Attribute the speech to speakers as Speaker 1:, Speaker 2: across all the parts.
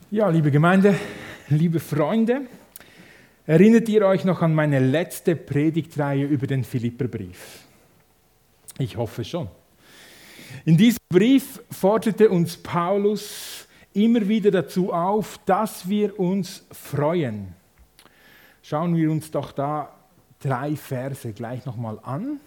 Speaker 1: Ja, liebe Gemeinde, liebe Freunde, erinnert ihr euch noch an meine letzte Predigtreihe über den Philipperbrief? Ich hoffe schon. In diesem Brief forderte uns Paulus immer wieder dazu auf, dass wir uns freuen. Schauen wir uns doch da 3 Verse gleich nochmal an.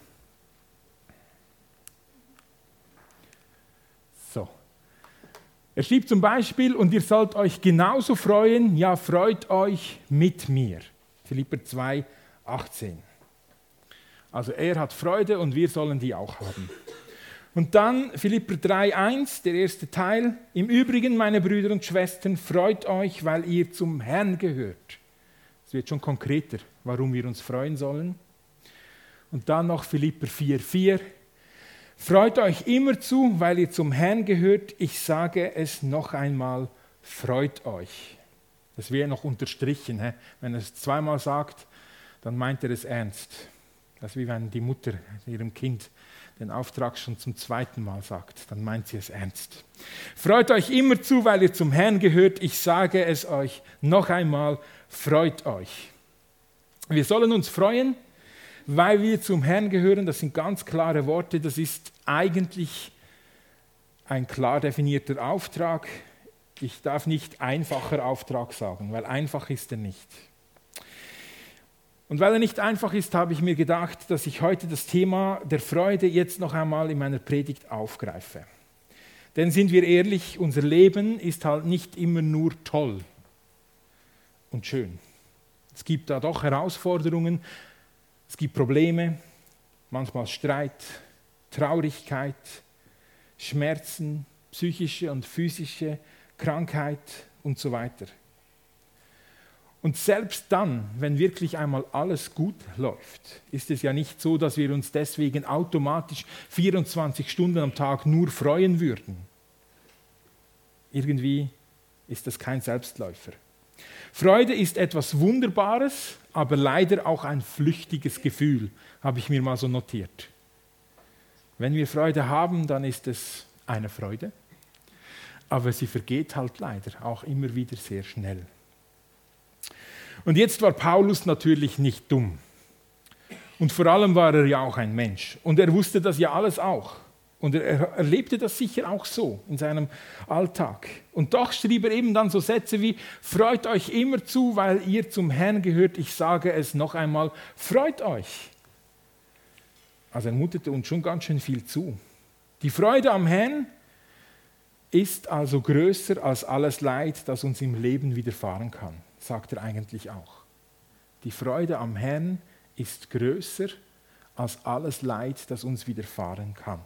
Speaker 1: So. Er schrieb zum Beispiel, und ihr sollt euch genauso freuen, ja, freut euch mit mir. Philipper 2, 18. Also er hat Freude und wir sollen die auch haben. Und dann Philipper 3, 1, der erste Teil. Im Übrigen, meine Brüder und Schwestern, freut euch, weil ihr zum Herrn gehört. Es wird schon konkreter, warum wir uns freuen sollen. Und dann noch Philipper 4, 4. Freut euch immer zu, weil ihr zum Herrn gehört. Ich sage es noch einmal, freut euch. Das wäre noch unterstrichen. Wenn er es zweimal sagt, dann meint er es ernst. Das ist wie wenn die Mutter ihrem Kind den Auftrag schon zum 2. Mal sagt. Dann meint sie es ernst. Freut euch immer zu, weil ihr zum Herrn gehört. Ich sage es euch noch einmal, freut euch. Wir sollen uns freuen, weil wir zum Herrn gehören. Das sind ganz klare Worte. Das ist eigentlich ein klar definierter Auftrag. Ich darf nicht einfacher Auftrag sagen, weil einfach ist er nicht. Und weil er nicht einfach ist, habe ich mir gedacht, dass ich heute das Thema der Freude jetzt noch einmal in meiner Predigt aufgreife. Denn sind wir ehrlich, unser Leben ist halt nicht immer nur toll und schön. Es gibt da doch Herausforderungen, es gibt Probleme, manchmal Streit, Traurigkeit, Schmerzen, psychische und physische Krankheit und so weiter. Und selbst dann, wenn wirklich einmal alles gut läuft, ist es ja nicht so, dass wir uns deswegen automatisch 24 Stunden am Tag nur freuen würden. Irgendwie ist das kein Selbstläufer. Freude ist etwas Wunderbares, aber leider auch ein flüchtiges Gefühl, habe ich mir mal so notiert. Wenn wir Freude haben, dann ist es eine Freude, aber sie vergeht halt leider auch immer wieder sehr schnell. Und jetzt war Paulus natürlich nicht dumm. Und vor allem war er ja auch ein Mensch. Und er wusste das ja alles auch. Und er erlebte das sicher auch so in seinem Alltag. Und doch schrieb er eben dann so Sätze wie, freut euch immer zu, weil ihr zum Herrn gehört. Ich sage es noch einmal, freut euch. Also er mutete uns schon ganz schön viel zu. Die Freude am Herrn ist also größer als alles Leid, das uns im Leben widerfahren kann, sagt er eigentlich auch. Die Freude am Herrn ist größer als alles Leid, das uns widerfahren kann.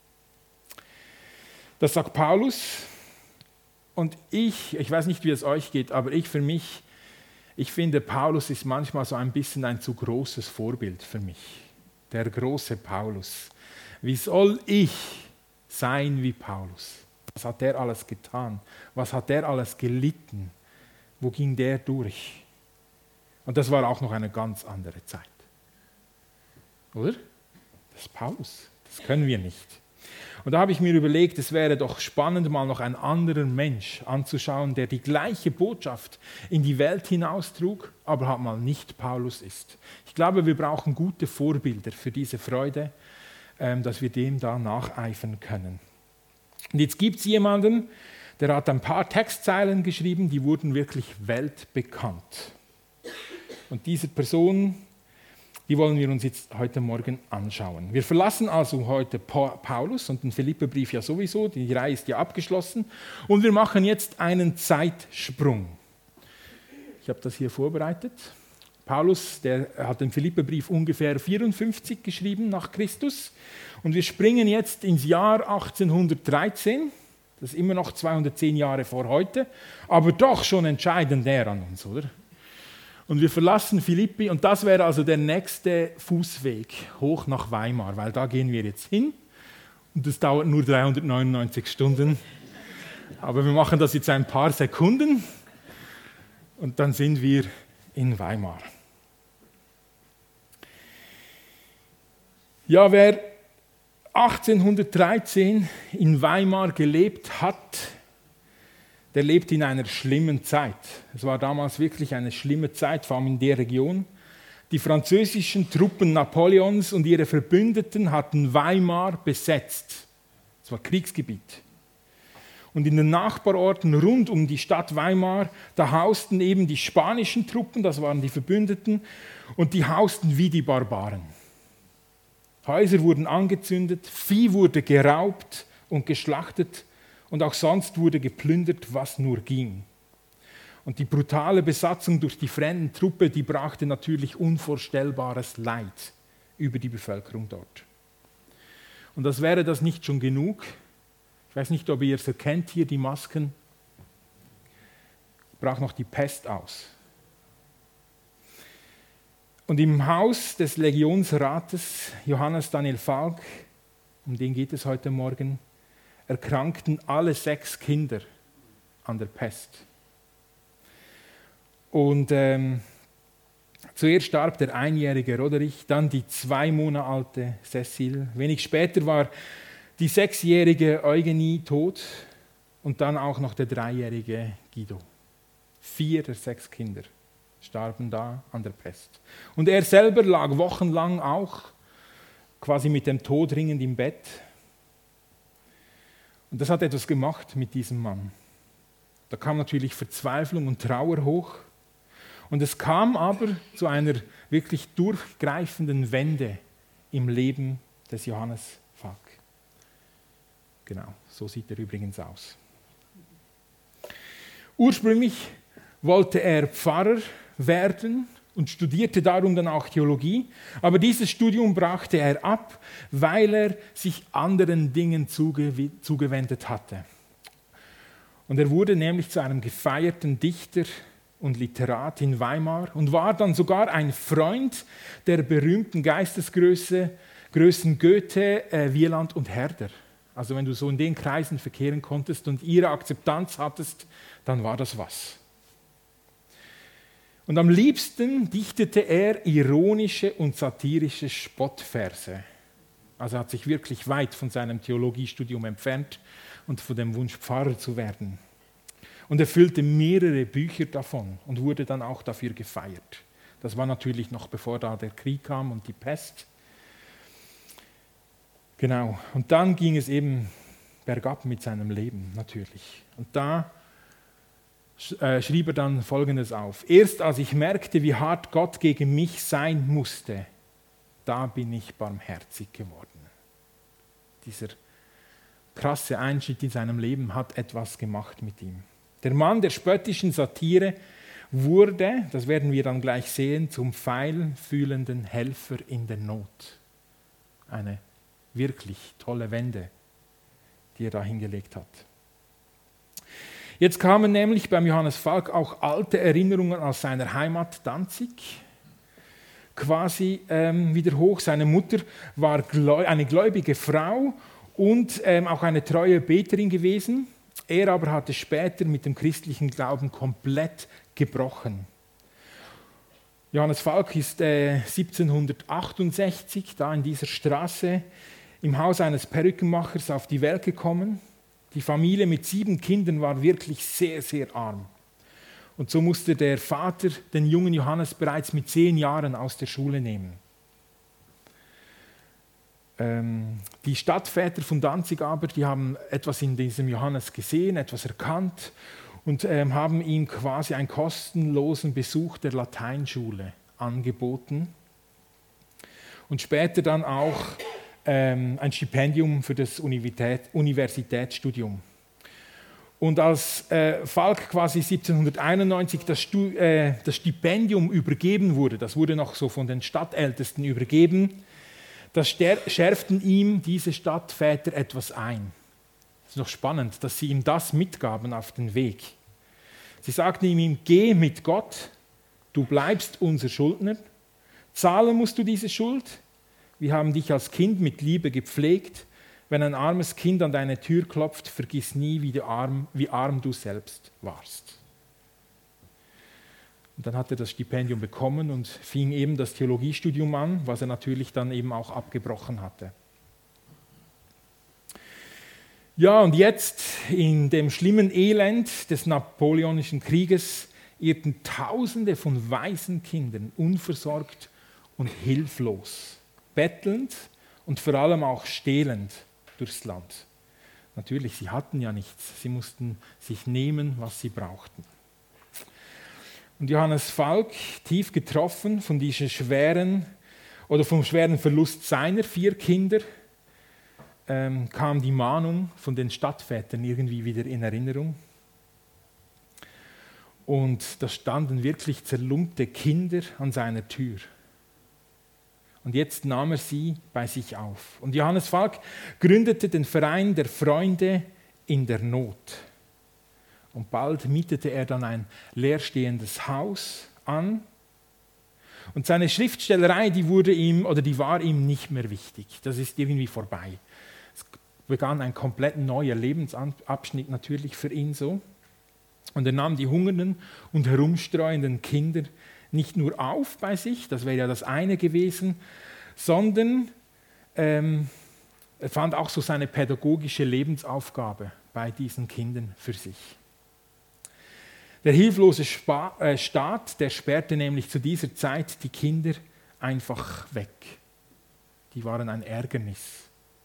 Speaker 1: Das sagt Paulus. Und ich weiß nicht, wie es euch geht, aber ich finde, Paulus ist manchmal so ein bisschen ein zu großes Vorbild für mich. Der große Paulus. Wie soll ich sein wie Paulus? Was hat der alles getan? Was hat der alles gelitten? Wo ging der durch? Und das war auch noch eine ganz andere Zeit. Oder? Das ist Paulus. Das können wir nicht. Und da habe ich mir überlegt, es wäre doch spannend, mal noch einen anderen Mensch anzuschauen, der die gleiche Botschaft in die Welt hinaustrug, aber halt mal nicht Paulus ist. Ich glaube, wir brauchen gute Vorbilder für diese Freude, dass wir dem da nacheifern können. Und jetzt gibt es jemanden, der hat ein paar Textzeilen geschrieben, die wurden wirklich weltbekannt. Und diese Person, die wollen wir uns jetzt heute Morgen anschauen. Wir verlassen also heute Paulus und den Philipperbrief ja sowieso, die Reihe ist ja abgeschlossen. Und wir machen jetzt einen Zeitsprung. Ich habe das hier vorbereitet. Paulus, der hat den Philipperbrief ungefähr 54 geschrieben nach Christus. Und wir springen jetzt ins Jahr 1813. Das ist immer noch 210 Jahre vor heute, aber doch schon entscheidend näher an uns, oder? Und wir verlassen Philippi und das wäre also der nächste Fußweg hoch nach Weimar, weil da gehen wir jetzt hin und das dauert nur 399 Stunden. Aber wir machen das jetzt ein paar Sekunden und dann sind wir in Weimar. Ja, wer 1813 in Weimar gelebt hat, der lebt in einer schlimmen Zeit. Es war damals wirklich eine schlimme Zeit, vor allem in der Region. Die französischen Truppen Napoleons und ihre Verbündeten hatten Weimar besetzt. Es war Kriegsgebiet. Und in den Nachbarorten rund um die Stadt Weimar, da hausten eben die spanischen Truppen, das waren die Verbündeten, und die hausten wie die Barbaren. Häuser wurden angezündet, Vieh wurde geraubt und geschlachtet und auch sonst wurde geplündert, was nur ging. Und die brutale Besatzung durch die fremden Truppe, die brachte natürlich unvorstellbares Leid über die Bevölkerung dort. Und das wäre das nicht schon genug. Ich weiß nicht, ob ihr es erkennt hier, die Masken. Brach noch die Pest aus. Und im Haus des Legionsrates Johannes Daniel Falk, um den geht es heute Morgen, erkrankten alle 6 Kinder an der Pest. Und zuerst starb der 1-jährige Roderich, dann die 2 Monate alte Cecile. Wenig später war die 6-jährige Eugenie tot und dann auch noch der 3-jährige Guido. 4 der 6 Kinder starben da an der Pest. Und er selber lag wochenlang auch quasi mit dem Tod ringend im Bett. Und das hat etwas gemacht mit diesem Mann. Da kam natürlich Verzweiflung und Trauer hoch. Und es kam aber zu einer wirklich durchgreifenden Wende im Leben des Johannes Falk. Genau, so sieht er übrigens aus. Ursprünglich wollte er Pfarrer werden und studierte darum dann auch Theologie, aber dieses Studium brachte er ab, weil er sich anderen Dingen zugewendet hatte. Und er wurde nämlich zu einem gefeierten Dichter und Literat in Weimar und war dann sogar ein Freund der berühmten Geistesgrößen Goethe, Wieland und Herder. Also wenn du so in den Kreisen verkehren konntest und ihre Akzeptanz hattest, dann war das was. Und am liebsten dichtete er ironische und satirische Spottverse. Also er hat sich wirklich weit von seinem Theologiestudium entfernt und von dem Wunsch, Pfarrer zu werden. Und er füllte mehrere Bücher davon und wurde dann auch dafür gefeiert. Das war natürlich noch bevor da der Krieg kam und die Pest. Genau, und dann ging es eben bergab mit seinem Leben natürlich. Und da schrieb er dann Folgendes auf. Erst als ich merkte, wie hart Gott gegen mich sein musste, da bin ich barmherzig geworden. Dieser krasse Einschnitt in seinem Leben hat etwas gemacht mit ihm. Der Mann der spöttischen Satire wurde, das werden wir dann gleich sehen, zum feinfühlenden Helfer in der Not. Eine wirklich tolle Wende, die er da hingelegt hat. Jetzt kamen nämlich beim Johannes Falk auch alte Erinnerungen aus seiner Heimat Danzig quasi wieder hoch. Seine Mutter war eine gläubige Frau und auch eine treue Beterin gewesen. Er aber hatte später mit dem christlichen Glauben komplett gebrochen. Johannes Falk ist 1768 da in dieser Straße im Haus eines Perückenmachers auf die Welt gekommen. Die Familie mit 7 Kindern war wirklich sehr, sehr arm. Und so musste der Vater den jungen Johannes bereits mit 10 Jahren aus der Schule nehmen. Die Stadtväter von Danzig aber, die haben etwas in diesem Johannes gesehen, etwas erkannt und haben ihm quasi einen kostenlosen Besuch der Lateinschule angeboten und später dann auch ein Stipendium für das Universitätsstudium. Und als Falk quasi 1791 das Stipendium übergeben wurde, das wurde noch so von den Stadtältesten übergeben, da schärften ihm diese Stadtväter etwas ein. Es ist noch spannend, dass sie ihm das mitgaben auf den Weg. Sie sagten ihm, geh mit Gott, du bleibst unser Schuldner, zahlen musst du diese Schuld. Wir haben dich als Kind mit Liebe gepflegt. Wenn ein armes Kind an deine Tür klopft, vergiss nie, wie arm du selbst warst. Und dann hat er das Stipendium bekommen und fing eben das Theologiestudium an, was er natürlich dann eben auch abgebrochen hatte. Ja, und jetzt in dem schlimmen Elend des Napoleonischen Krieges irrten Tausende von waisen Kindern unversorgt und hilflos, bettelnd und vor allem auch stehlend durchs Land. Natürlich, sie hatten ja nichts, sie mussten sich nehmen, was sie brauchten. Und Johannes Falk, tief getroffen von diesem vom schweren Verlust seiner 4 Kinder, kam die Mahnung von den Stadtvätern irgendwie wieder in Erinnerung. Und da standen wirklich zerlumpte Kinder an seiner Tür. Und jetzt nahm er sie bei sich auf. Und Johannes Falk gründete den Verein der Freunde in der Not. Und bald mietete er dann ein leerstehendes Haus an. Und seine Schriftstellerei, die war ihm nicht mehr wichtig. Das ist irgendwie vorbei. Es begann ein komplett neuer Lebensabschnitt natürlich für ihn so. Und er nahm die hungernden und herumstreuenden Kinder nicht nur auf bei sich, das wäre ja das eine gewesen, sondern er fand auch so seine pädagogische Lebensaufgabe bei diesen Kindern für sich. Der hilflose Staat, der sperrte nämlich zu dieser Zeit die Kinder einfach weg. Die waren ein Ärgernis.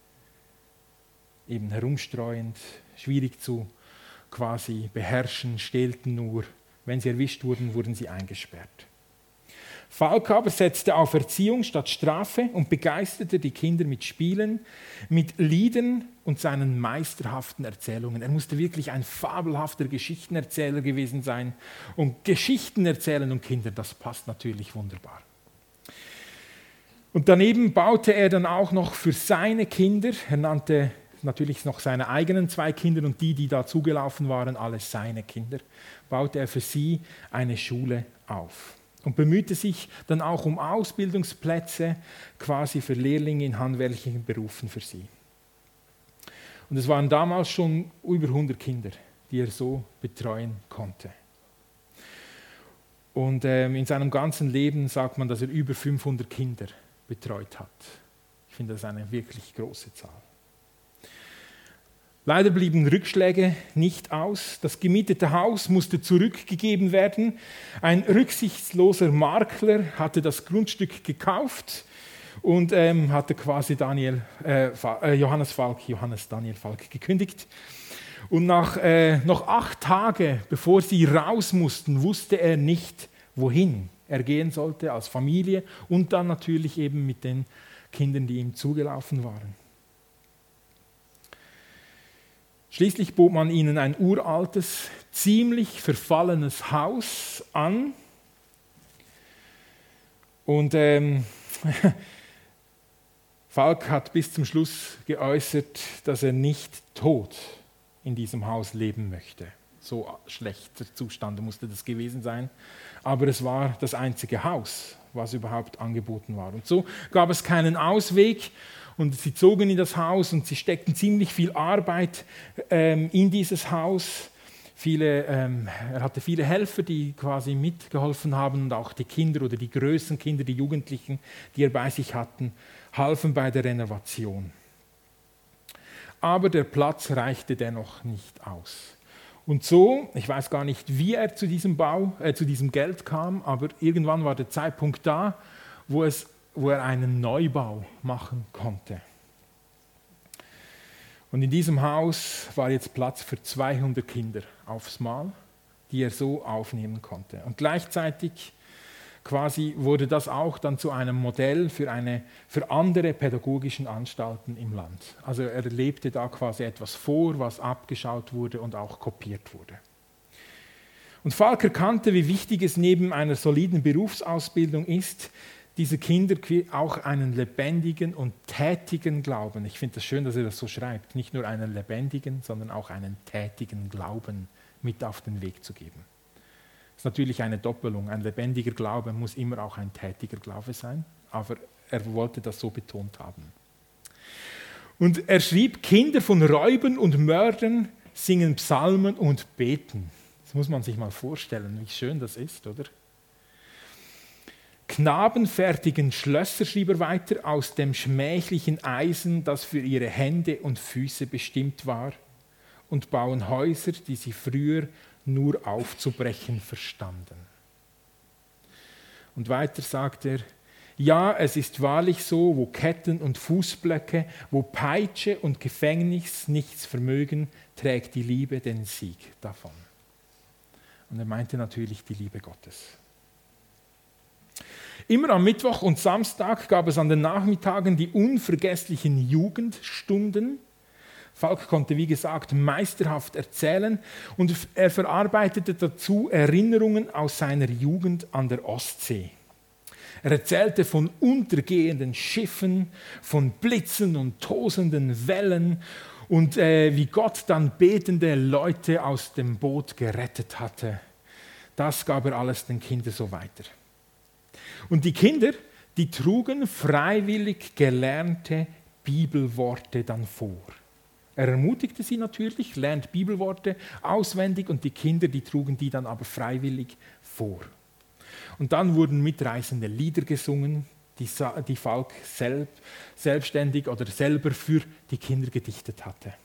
Speaker 1: Eben herumstreuend, schwierig zu quasi beherrschen, stählten nur. Wenn sie erwischt wurden, wurden sie eingesperrt. Falk aber setzte auf Erziehung statt Strafe und begeisterte die Kinder mit Spielen, mit Liedern und seinen meisterhaften Erzählungen. Er musste wirklich ein fabelhafter Geschichtenerzähler gewesen sein. Und Geschichten erzählen und Kinder, das passt natürlich wunderbar. Und daneben baute er dann auch noch für seine Kinder, er nannte natürlich noch seine eigenen 2 Kinder und die da zugelaufen waren, alles seine Kinder, baute er für sie eine Schule auf. Und bemühte sich dann auch um Ausbildungsplätze quasi für Lehrlinge in handwerklichen Berufen für sie. Und es waren damals schon über 100 Kinder, die er so betreuen konnte. Und in seinem ganzen Leben sagt man, dass er über 500 Kinder betreut hat. Ich finde das eine wirklich große Zahl. Leider blieben Rückschläge nicht aus. Das gemietete Haus musste zurückgegeben werden. Ein rücksichtsloser Makler hatte das Grundstück gekauft und hatte quasi Johannes Daniel Falk gekündigt. Und noch 8 Tage, bevor sie raus mussten, wusste er nicht, wohin er gehen sollte als Familie und dann natürlich eben mit den Kindern, die ihm zugelaufen waren. Schließlich bot man ihnen ein uraltes, ziemlich verfallenes Haus an. Und Falk hat bis zum Schluss geäußert, dass er nicht tot in diesem Haus leben möchte. So schlechter Zustand musste das gewesen sein. Aber es war das einzige Haus, was überhaupt angeboten war. Und so gab es keinen Ausweg. Und sie zogen in das Haus und sie steckten ziemlich viel Arbeit in dieses Haus. Er hatte viele Helfer, die quasi mitgeholfen haben und auch die Kinder oder die größeren Kinder, die Jugendlichen, die er bei sich hatten, halfen bei der Renovation. Aber der Platz reichte dennoch nicht aus. Und so, ich weiß gar nicht, wie er zu diesem Geld kam, aber irgendwann war der Zeitpunkt da, wo er einen Neubau machen konnte. Und in diesem Haus war jetzt Platz für 200 Kinder aufs Mal, die er so aufnehmen konnte. Und gleichzeitig quasi wurde das auch dann zu einem Modell für andere pädagogische Anstalten im Land. Also er lebte da quasi etwas vor, was abgeschaut wurde und auch kopiert wurde. Und Falk erkannte, wie wichtig es neben einer soliden Berufsausbildung ist, diese Kinder auch einen lebendigen und tätigen Glauben. Ich finde es das schön, dass er das so schreibt. Nicht nur einen lebendigen, sondern auch einen tätigen Glauben mit auf den Weg zu geben. Das ist natürlich eine Doppelung. Ein lebendiger Glaube muss immer auch ein tätiger Glaube sein, aber er wollte das so betont haben. Und er schrieb, Kinder von Räubern und Mördern singen Psalmen und beten. Das muss man sich mal vorstellen, wie schön das ist, oder? Knaben fertigen Schlösser, schrieb er weiter, aus dem schmählichen Eisen, das für ihre Hände und Füße bestimmt war. und bauen Häuser, die sie früher nur aufzubrechen verstanden. Und weiter sagt er, ja, es ist wahrlich so, wo Ketten und Fußblöcke, wo Peitsche und Gefängnis nichts vermögen, trägt die Liebe den Sieg davon. Und er meinte natürlich die Liebe Gottes. Immer am Mittwoch und Samstag gab es an den Nachmittagen die unvergesslichen Jugendstunden. Falk konnte, wie gesagt, meisterhaft erzählen und er verarbeitete dazu Erinnerungen aus seiner Jugend an der Ostsee. Er erzählte von untergehenden Schiffen, von Blitzen und tosenden Wellen und wie Gott dann betende Leute aus dem Boot gerettet hatte. Das gab er alles den Kindern so weiter. Und die Kinder, die trugen freiwillig gelernte Bibelworte dann vor. Er ermutigte sie natürlich, lernt Bibelworte auswendig und die Kinder, die trugen die dann aber freiwillig vor. Und dann wurden mitreißende Lieder gesungen, die Falk selbstständig oder selber für die Kinder gedichtet hatte.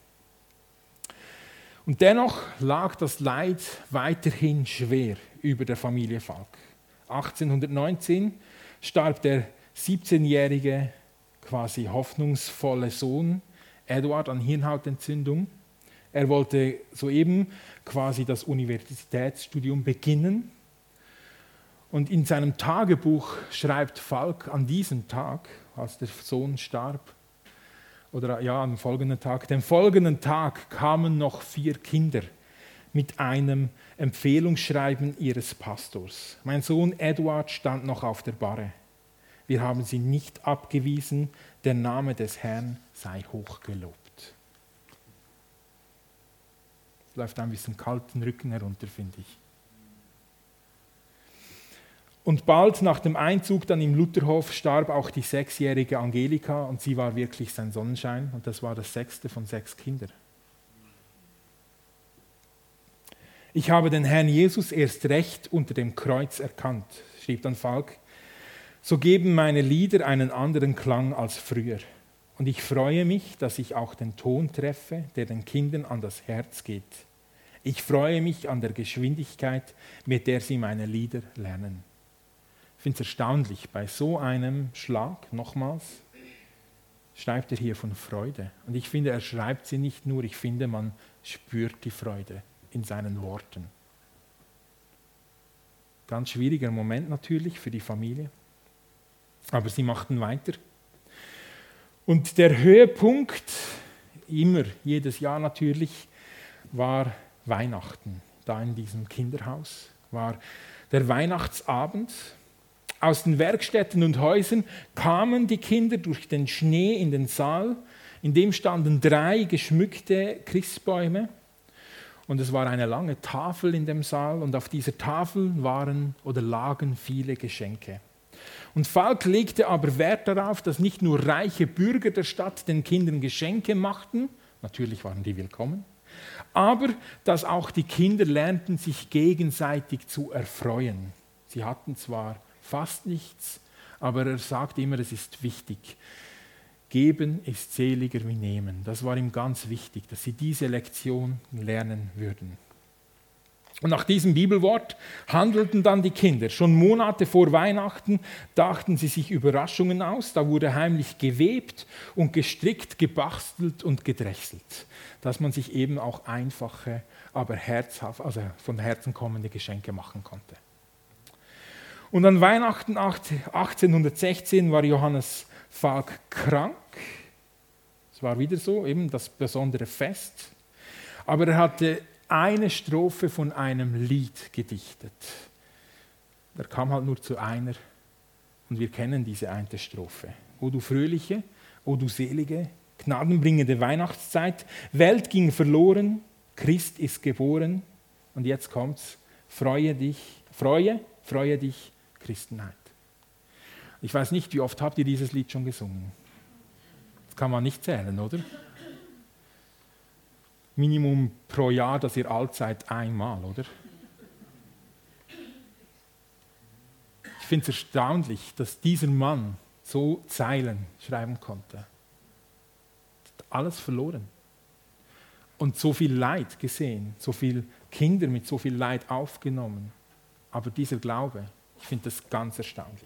Speaker 1: Und dennoch lag das Leid weiterhin schwer über der Familie Falk. 1819 starb der 17-jährige, quasi hoffnungsvolle Sohn Eduard an Hirnhautentzündung. Er wollte soeben quasi das Universitätsstudium beginnen. Und in seinem Tagebuch schreibt Falk an diesem Tag, als der Sohn starb, oder ja, am folgenden Tag, den folgenden Tag kamen noch 4 Kinder mit einem Empfehlungsschreiben ihres Pastors. Mein Sohn Eduard stand noch auf der Barre. Wir haben sie nicht abgewiesen, der Name des Herrn sei hochgelobt. Es läuft ein bisschen kalten Rücken herunter, finde ich. Und bald nach dem Einzug dann im Lutherhof starb auch die 6-jährige Angelika und sie war wirklich sein Sonnenschein und das war das 6. von 6 Kindern. Ich habe den Herrn Jesus erst recht unter dem Kreuz erkannt, schrieb dann Falk. So geben meine Lieder einen anderen Klang als früher. Und ich freue mich, dass ich auch den Ton treffe, der den Kindern an das Herz geht. Ich freue mich an der Geschwindigkeit, mit der sie meine Lieder lernen. Ich finde es erstaunlich, bei so einem Schlag, nochmals, schreibt er hier von Freude. Und ich finde, er schreibt sie nicht nur, ich finde, man spürt die Freude in seinen Worten. Ganz schwieriger Moment natürlich für die Familie. Aber sie machten weiter. Und der Höhepunkt, immer, jedes Jahr natürlich, war Weihnachten. Da in diesem Kinderhaus war der Weihnachtsabend. Aus den Werkstätten und Häusern kamen die Kinder durch den Schnee in den Saal. In dem standen 3 geschmückte Christbäume. Und es war eine lange Tafel in dem Saal. Und auf dieser Tafel lagen viele Geschenke. Und Falk legte aber Wert darauf, dass nicht nur reiche Bürger der Stadt den Kindern Geschenke machten, natürlich waren die willkommen, aber dass auch die Kinder lernten, sich gegenseitig zu erfreuen. Sie hatten zwar fast nichts, aber er sagt immer, es ist wichtig. Geben ist seliger wie nehmen. Das war ihm ganz wichtig, dass sie diese Lektion lernen würden. Und nach diesem Bibelwort handelten dann die Kinder. Schon Monate vor Weihnachten dachten sie sich Überraschungen aus. Da wurde heimlich gewebt und gestrickt, gebastelt und gedrechselt, dass man sich eben auch einfache, aber herzhaft, also von Herzen kommende Geschenke machen konnte. Und an Weihnachten 1816 war Johannes Falk krank. Es war wieder so, eben das besondere Fest. Aber er hatte eine Strophe von einem Lied gedichtet. Er kam halt nur zu einer und wir kennen diese eine Strophe. O du fröhliche, o du selige, gnadenbringende Weihnachtszeit, Welt ging verloren, Christ ist geboren und jetzt kommt's, freue dich, Christenheit. Ich weiß nicht, wie oft habt ihr dieses Lied schon gesungen? Das kann man nicht zählen, oder? Minimum pro Jahr, dass ihr alt seid, einmal, oder? Ich finde es erstaunlich, dass dieser Mann so Zeilen schreiben konnte. Alles verloren. und so viel Leid gesehen, so viele Kinder mit so viel Leid aufgenommen. Aber dieser Glaube, ich finde das ganz erstaunlich.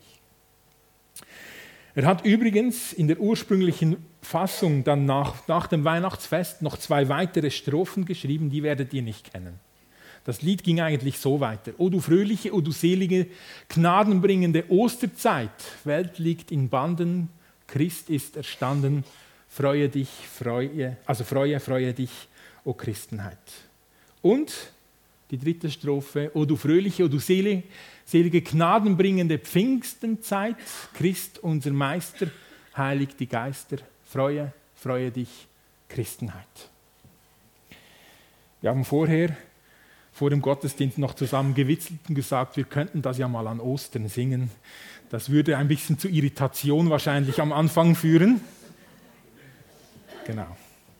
Speaker 1: Er hat übrigens in der ursprünglichen Fassung dann nach dem Weihnachtsfest noch 2 weitere Strophen geschrieben, die werdet ihr nicht kennen. Das Lied ging eigentlich so weiter. O du fröhliche, o du selige, gnadenbringende Osterzeit, Welt liegt in Banden, Christ ist erstanden, freue dich, freue dich, o Christenheit. Und die 3. Strophe, o du fröhliche, o du selige, gnadenbringende Pfingstenzeit, Christ, unser Meister, heiligt die Geister, freue dich, Christenheit. Wir haben vor dem Gottesdienst noch zusammen gewitzelt und gesagt, wir könnten das ja mal an Ostern singen. Das würde ein bisschen zu Irritation wahrscheinlich am Anfang führen. Genau.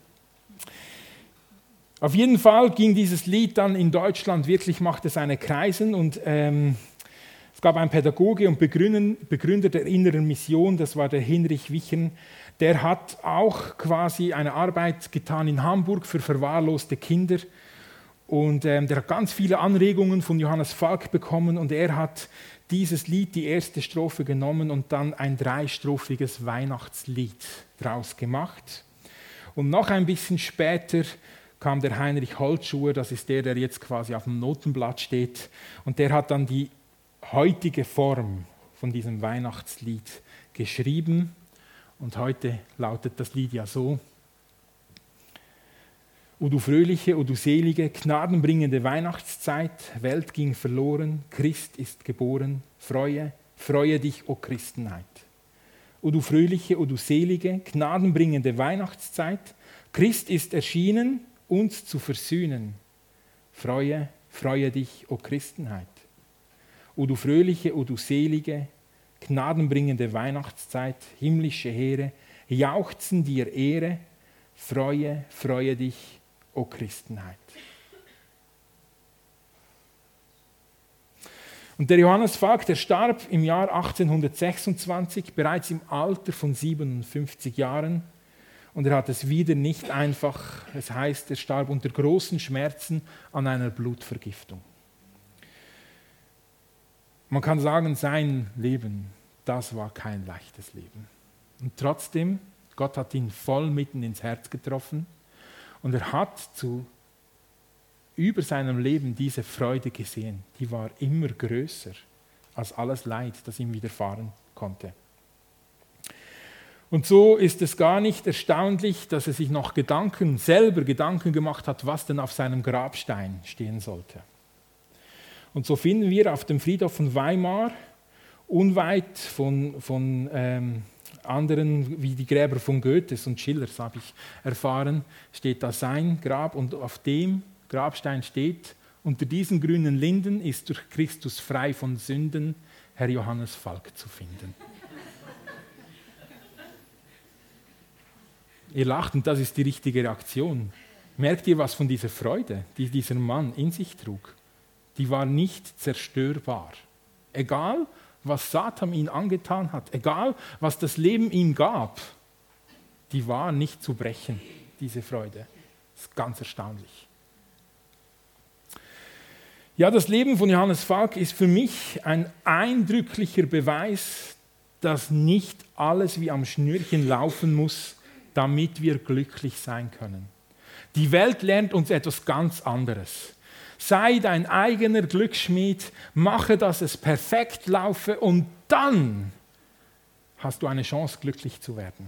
Speaker 1: Auf jeden Fall ging dieses Lied dann in Deutschland wirklich, machte seine Kreisen und es gab einen Pädagoge und Begründer der Inneren Mission, das war der Hinrich Wichern, der hat auch quasi eine Arbeit getan in Hamburg für verwahrloste Kinder und der hat ganz viele Anregungen von Johannes Falk bekommen und er hat dieses Lied, die erste Strophe genommen und dann ein 3-strophiges Weihnachtslied draus gemacht. Und noch ein bisschen später kam der Heinrich Holtschuher, das ist der jetzt quasi auf dem Notenblatt steht, und der hat dann die heutige Form von diesem Weihnachtslied geschrieben. Und heute lautet das Lied ja so: O du fröhliche, o du selige, gnadenbringende Weihnachtszeit, Welt ging verloren, Christ ist geboren, freue dich, o Christenheit. O du fröhliche, o du selige, gnadenbringende Weihnachtszeit, Christ ist erschienen, uns zu versöhnen. Freue dich, o Christenheit. O du fröhliche, o du selige, gnadenbringende Weihnachtszeit, himmlische Heere, jauchzen dir Ehre, freue dich, o Christenheit. Und der Johannes Falk, der starb im Jahr 1826, bereits im Alter von 57 Jahren. Und er hat es wieder nicht einfach. Es heißt, er starb unter großen Schmerzen an einer Blutvergiftung. Man kann sagen, sein Leben, das war kein leichtes Leben. Und trotzdem, Gott hat ihn voll mitten ins Herz getroffen und er hat über seinem Leben diese Freude gesehen. Die war immer größer als alles Leid, das ihm widerfahren konnte. Und so ist es gar nicht erstaunlich, dass er sich noch selber Gedanken gemacht hat, was denn auf seinem Grabstein stehen sollte. Und so finden wir auf dem Friedhof von Weimar, unweit von anderen wie die Gräber von Goethes und Schillers, habe ich erfahren, steht da sein Grab und auf dem Grabstein steht: Unter diesen grünen Linden ist durch Christus frei von Sünden Herr Johannes Falk zu finden. Ihr lacht und das ist die richtige Reaktion. Merkt ihr was von dieser Freude, die dieser Mann in sich trug? Die war nicht zerstörbar. Egal, was Satan ihn angetan hat, egal, was das Leben ihm gab, die war nicht zu brechen, diese Freude. Das ist ganz erstaunlich. Ja, das Leben von Johannes Falk ist für mich ein eindrücklicher Beweis, dass nicht alles wie am Schnürchen laufen muss, damit wir glücklich sein können. Die Welt lernt uns etwas ganz anderes. Sei dein eigener Glücksschmied, mache, dass es perfekt laufe und dann hast du eine Chance, glücklich zu werden.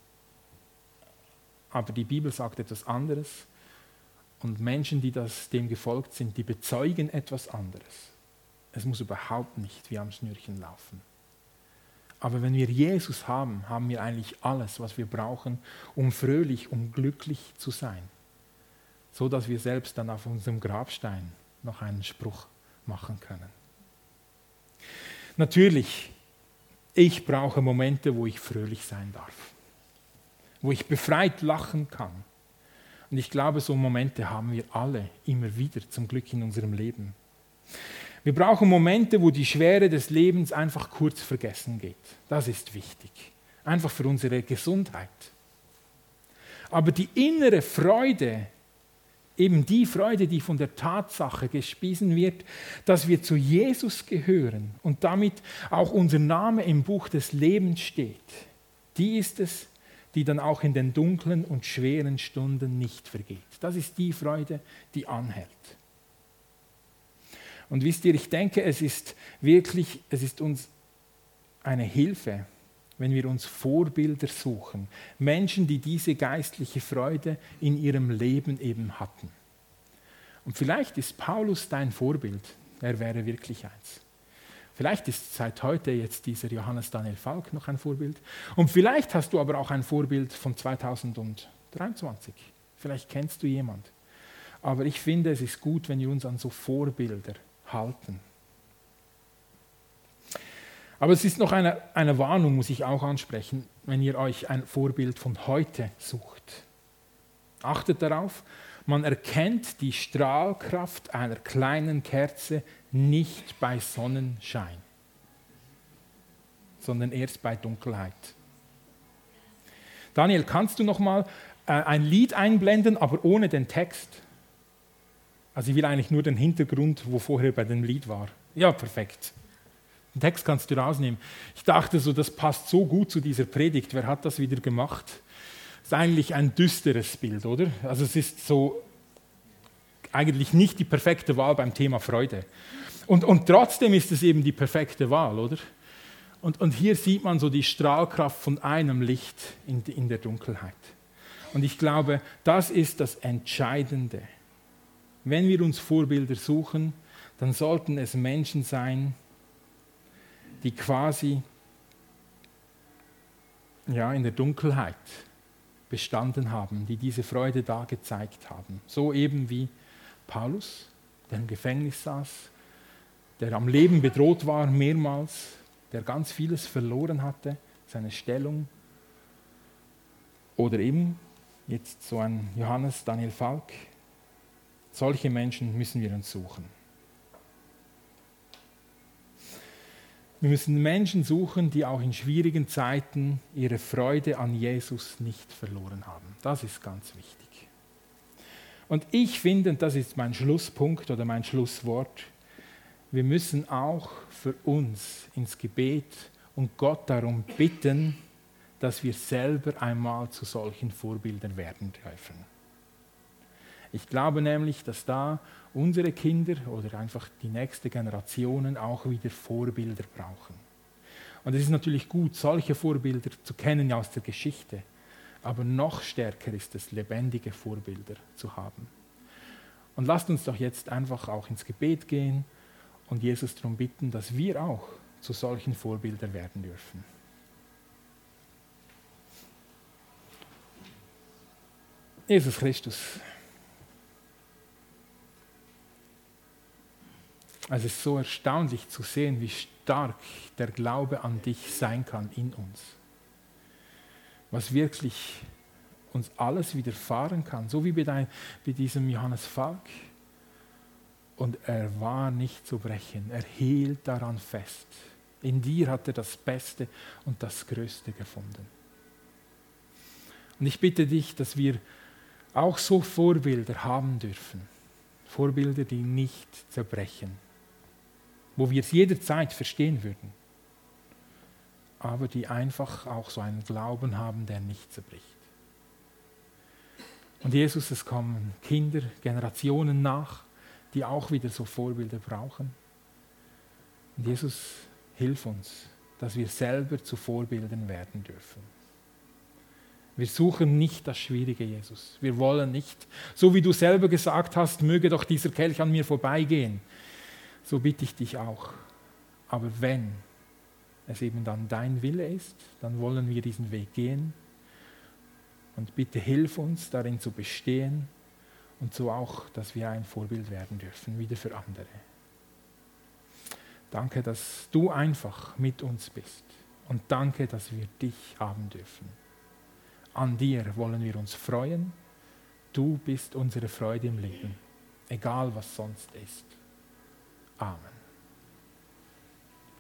Speaker 1: Aber die Bibel sagt etwas anderes und Menschen, die dem gefolgt sind, die bezeugen etwas anderes. Es muss überhaupt nicht wie am Schnürchen laufen. Aber wenn wir Jesus haben, haben wir eigentlich alles, was wir brauchen, um fröhlich, um glücklich zu sein. So dass wir selbst dann auf unserem Grabstein noch einen Spruch machen können. Natürlich, ich brauche Momente, wo ich fröhlich sein darf. Wo ich befreit lachen kann. Und ich glaube, so Momente haben wir alle immer wieder zum Glück in unserem Leben. Wir brauchen Momente, wo die Schwere des Lebens einfach kurz vergessen geht. Das ist wichtig. Einfach für unsere Gesundheit. Aber die innere Freude, Eben die Freude, die von der Tatsache gespiesen wird, dass wir zu Jesus gehören und damit auch unser Name im Buch des Lebens steht, die ist es, die dann auch in den dunklen und schweren Stunden nicht vergeht. Das ist die Freude, die anhält. Und wisst ihr, ich denke, es ist uns eine Hilfe, wenn wir uns Vorbilder suchen. Menschen, die diese geistliche Freude in ihrem Leben eben hatten. Und vielleicht ist Paulus dein Vorbild. Er wäre wirklich eins. Vielleicht ist seit heute jetzt dieser Johannes Daniel Falk noch ein Vorbild. Und vielleicht hast du aber auch ein Vorbild von 2023. Vielleicht kennst du jemand. Aber ich finde, es ist gut, wenn wir uns an so Vorbilder halten. Aber es ist noch eine Warnung, muss ich auch ansprechen, wenn ihr euch ein Vorbild von heute sucht. Achtet darauf, man erkennt die Strahlkraft einer kleinen Kerze nicht bei Sonnenschein, sondern erst bei Dunkelheit. Daniel, kannst du noch mal ein Lied einblenden, aber ohne den Text? Also ich will eigentlich nur den Hintergrund, wo vorher bei dem Lied war. Ja, perfekt. Den Text kannst du rausnehmen. Ich dachte so, das passt so gut zu dieser Predigt. Wer hat das wieder gemacht? Das ist eigentlich ein düsteres Bild, oder? Also es ist so eigentlich nicht die perfekte Wahl beim Thema Freude. Und trotzdem ist es eben die perfekte Wahl, oder? Und hier sieht man so die Strahlkraft von einem Licht in der Dunkelheit. Und ich glaube, das ist das Entscheidende. Wenn wir uns Vorbilder suchen, dann sollten es Menschen sein, die quasi in der Dunkelheit bestanden haben, die diese Freude da gezeigt haben. So eben wie Paulus, der im Gefängnis saß, der am Leben bedroht war mehrmals, der ganz vieles verloren hatte, seine Stellung. Oder eben jetzt so ein Johannes Daniel Falk. Solche Menschen müssen wir uns suchen. Wir müssen Menschen suchen, die auch in schwierigen Zeiten ihre Freude an Jesus nicht verloren haben. Das ist ganz wichtig. Und ich finde, und das ist mein Schlusspunkt oder mein Schlusswort, wir müssen auch für uns ins Gebet und Gott darum bitten, dass wir selber einmal zu solchen Vorbildern werden dürfen. Ich glaube nämlich, dass da unsere Kinder oder einfach die nächste Generationen auch wieder Vorbilder brauchen. Und es ist natürlich gut, solche Vorbilder zu kennen aus der Geschichte, aber noch stärker ist es, lebendige Vorbilder zu haben. Und lasst uns doch jetzt einfach auch ins Gebet gehen und Jesus darum bitten, dass wir auch zu solchen Vorbildern werden dürfen. Jesus Christus, es ist so erstaunlich zu sehen, wie stark der Glaube an dich sein kann in uns. Was wirklich uns alles widerfahren kann, so wie bei diesem Johannes Falk. Und er war nicht zu brechen, er hielt daran fest. In dir hat er das Beste und das Größte gefunden. Und ich bitte dich, dass wir auch so Vorbilder haben dürfen. Vorbilder, die nicht zerbrechen. Wo wir es jederzeit verstehen würden. Aber die einfach auch so einen Glauben haben, der nicht zerbricht. Und Jesus, es kommen Kinder, Generationen nach, die auch wieder so Vorbilder brauchen. Und Jesus, hilf uns, dass wir selber zu Vorbildern werden dürfen. Wir suchen nicht das Schwierige, Jesus. Wir wollen nicht, so wie du selber gesagt hast, möge doch dieser Kelch an mir vorbeigehen. So bitte ich dich auch. Aber wenn es eben dann dein Wille ist, dann wollen wir diesen Weg gehen. Und bitte hilf uns, darin zu bestehen und so auch, dass wir ein Vorbild werden dürfen, wieder für andere. Danke, dass du einfach mit uns bist. Und danke, dass wir dich haben dürfen. An dir wollen wir uns freuen. Du bist unsere Freude im Leben, egal was sonst ist. Amen.